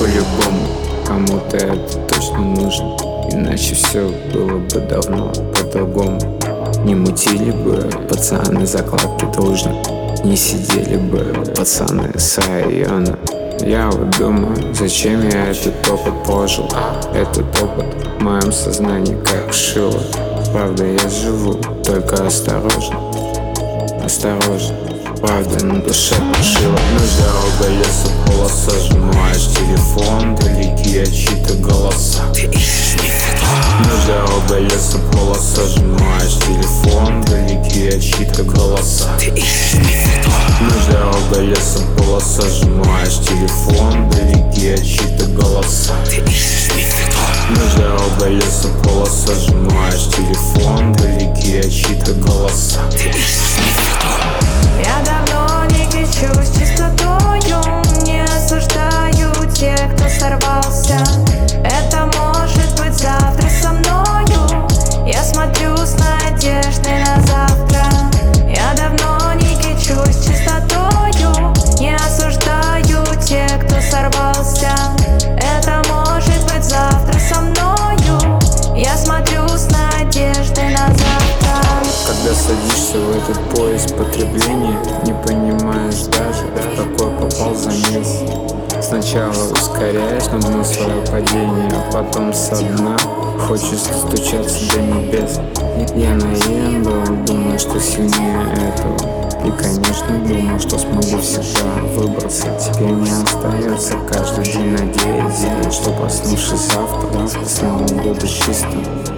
по-любому кому-то это точно нужно, иначе все было бы давно по-другому. Не мутили бы пацаны закладки дружно, не сидели бы пацаны с района. Я вот думаю, зачем я этот опыт прожил. Этот опыт в моем сознании как шило. Правда, я живу, только осторожно, осторожно. Правда, на душе пошила. Ночь, дорога, леса, полоса. Сжимаешь телефон, далеки от чьи-то голоса. Ночь, дорога, леса, полоса. Сжимаешь телефон, далеки от чьи-то голоса. Ночь, дорога, леса, полоса. Сжимаешь телефон, далеки от чьи-то голоса. Ночь, дорога, леса, полоса. Сжимаешь телефон, далеки от чьи-то голоса. Я давно не кичусь чистотою, не осуждаю тех, кто сорвался. Это может быть завтра со мною. Я смотрю с надеждой на завтра. Я давно не кичусь чистотою, не осуждаю тех, кто сорвался. Это может быть завтра со мною. Я смотрю с надеждой на завтра. Когда садишься в этот поезд потребления, не понимаешь даже, в какой попал замес. Сначала ускоряешь на дно свое падение, а потом со дна хочешь стучаться до небес. Я наивен был, думаю, что сильнее этого. И, конечно, думал, что смогу всегда выбраться. Теперь мне остается каждый день надеяться, что проснувшись завтра снова буду чистым.